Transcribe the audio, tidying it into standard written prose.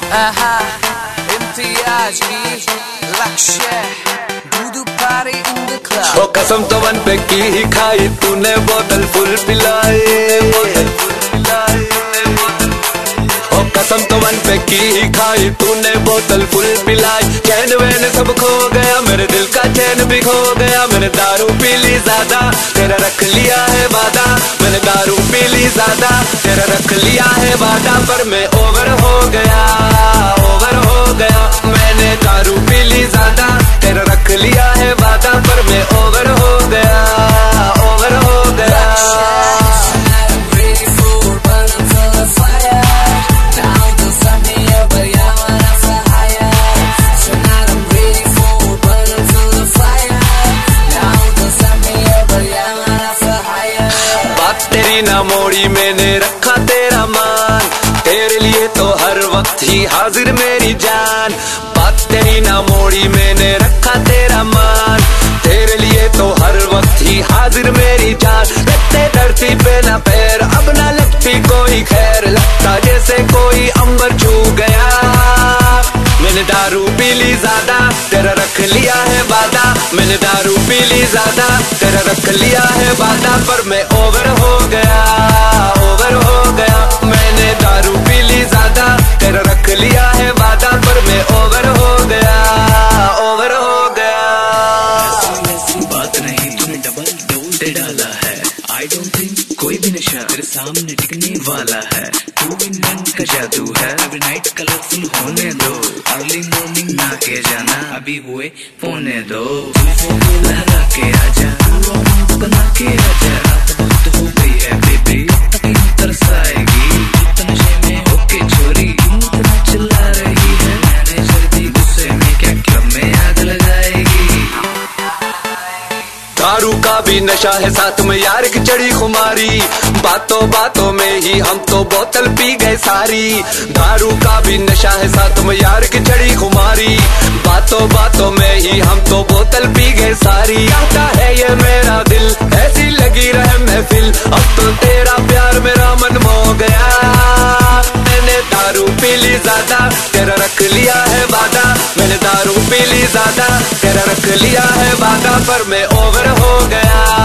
इम्तियाजी लक्ष्य दूध पारी इन द क्लब। ओ कसम तो वन पे की ही खाई तूने बोतल फुल पिलाई। ओ कसम तो वन पे की ही खाई तूने बोतल फुल पिलाई। चैन वैन सब खो गया मेरे दिल का चैन भी खो गया। मैंने दारू पी ली ज्यादा तेरा रख लिया है वादा। मैंने दारू पी ली ज्यादा तेरा रख लिया है वादा। पर मैं ओवर हो गया ओवर हो गया। मैंने दारू पी ली ज्यादा तेरा रख लिया है वादा। पर मैं ओवर हो गया ओवर हो गया। ना मोड़ी मैंने रखा तेरा मान। तेरे लिए तो हर वक्त ही हाजिर मेरी जान। बात तेरी ना मोड़ी मैंने रखा तेरा मान। तेरे लिए तो हर वक्त ही हाजिर मेरी जान। लगते धरती पे ना पैर अब ना लगती कोई खैर। लगता जैसे कोई अंबर छू गया। मैंने दारू पी ली ज्यादा तेरा रख लिया है वादा। मैंने दारू पी ली ज्यादा तेरा रख लिया है वादा। पर मैं ओवर हो गया ओवर हो गया। मैंने दारू पी ली ज्यादा तेरा रख लिया है वादा। पर मैं ओवर हो गया ओवर हो गया। ऐसी बात नहीं तूने डबल डोज दे डाला है। आई डोंट थिंक कोई भी नशा तेरे सामने टिकने वाला है। तू इन रंग का जादू है। एवरी नाइट कलरफुल होने दो। अर्ली मॉर्निंग ना के जाना अभी हुए पौने दो। लहरा के आजा बना के आजा। रात बहुत हो गई है बेबी तक तरसाएगी। तो नशे में होके छोरी इतना चिल्ला रही है। मैनेजर भी गुस्से में क्या क्लब में आग लगाएगी। दारू का भी नशा है साथ में यार की चढ़ी खुमारी। बातों बातों में ही हम तो बोतल पी गए सारी। दारू का भी नशा है साथ में यार की चढ़ी खुमारी। बातों बातों में ही हम तो बोतल पी गए सारी। आता है ये मेरा दिल ऐसी लगी रहे महफिल। अब तो तेरा प्यार मेरा मन मोह गया। मैंने दारू पी ली ज्यादा तेरा रख लिया है वादा। मैंने दारू पी ली ज्यादा तेरा रख लिया है वादा। पर मैं ओवर हो गया